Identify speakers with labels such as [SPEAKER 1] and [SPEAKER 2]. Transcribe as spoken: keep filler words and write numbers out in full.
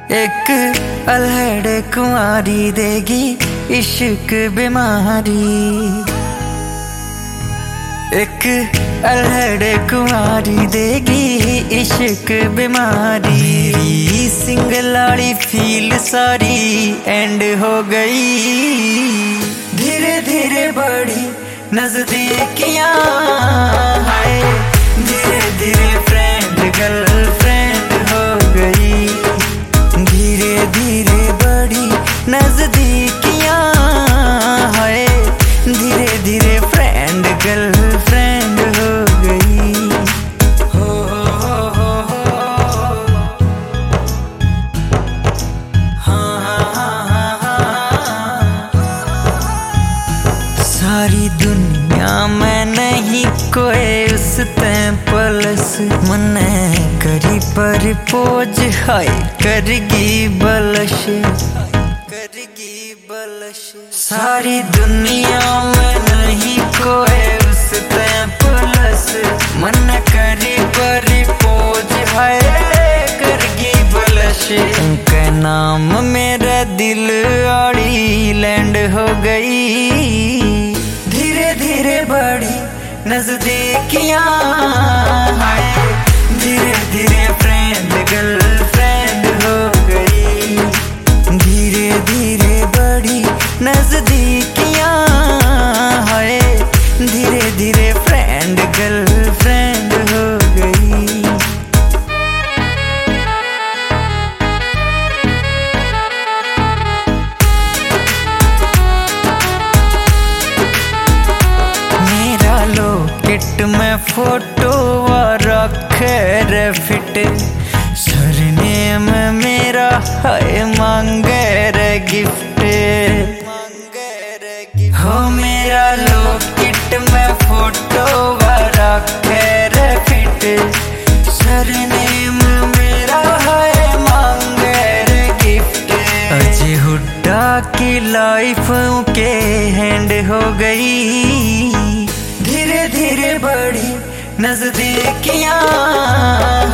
[SPEAKER 1] एक अल्हड़ कुंवारी देगी इश्क बीमारी। एक अल्हड़ कुंवारी देगी इश्क बीमारी। मेरी सिंगलाड़ी फील सारी एंड हो गई। धीरे धीरे बढ़ी नजदीकियां हाय, धीरे धीरे फ्रेंड गर्लफ्रेंड हो गई। धीरे धीरे बढ़ी नजदीकियां हाय, धीरे धीरे फ्रेंड गर्लफ्रेंड हो गई। हो हो हो हो हाँ हाँ हाँ हाँ। सारी दुनिया में नहीं कोई उस तैं पलस, मने करी पर पोज हाय करगी बलश, करगी बलश। सारी दुनिया में नहीं कोई उस तैं पलस, मन करी पर पोज हाय करगी बलश। उनका नाम मेरा दिल आड़ी लैंड हो गई। धीरे धीरे बढ़ी नजदीकियां हाय, धीरे धीरे फ्रेंड गर्लफ्रेंड हो गई। धीरे धीरे बढ़ी नजदीकियां हाय, धीरे धीरे फ्रेंड गर्लफ्रेंड हो गई। मेरा लोकेट में फोटो रखे रे फिट, सरनेम मेरा है मांगे रे गिफ्ट। हो मेरा लोकेट में फोटो रखे रे फिट, सरनेम मेरा है मांगे रे गिफ्ट। अजय हुड्डा की लाइफ के हैंड हो गई। धीरे धीरे बढ़ी नजदीकियां